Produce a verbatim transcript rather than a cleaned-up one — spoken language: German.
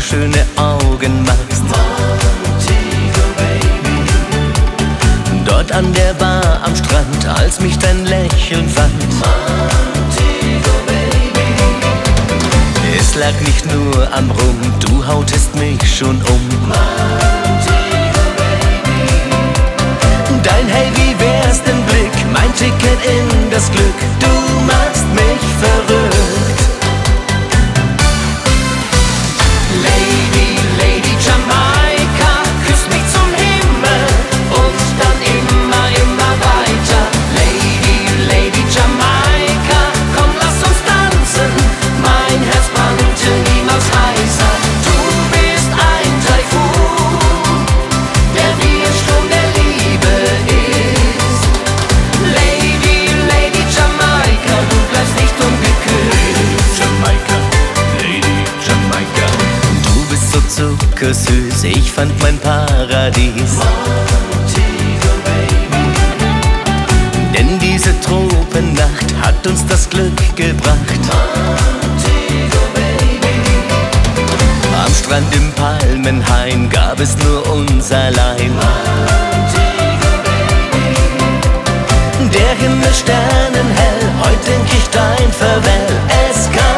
schöne Augen machst. Montego, Baby. Dort an der Bar am Strand, als mich dein Lächeln fand. Montego, Baby. Es lag nicht nur am Rum, du hautest mich schon um. Montego, Baby. Dein Hey, wie wär's denn Blick, mein Ticket in das Glück. Du machst mich verrückt. Lady, Lady Jamaika, küss mich zum Himmel und dann immer, immer weiter. Lady, Lady Jamaika, komm, lass uns tanzen. Mein Herz brannte niemals heißer. Du bist ein Taifun, der wie ein Sturm der Liebe ist. Lady, Lady Jamaika, du bleibst nicht ungeküsst. Jamaika, Lady Jamaika. Du bist so zuckersüß, ich fand mein Paradies. Montego, Baby. Denn diese Tropennacht hat uns das Glück gebracht. Montego, Baby. Am Strand im Palmenhain gab es nur uns allein. Montego, Baby. Der Himmel sternenhell, heut denk ich dein Farewell. Es kann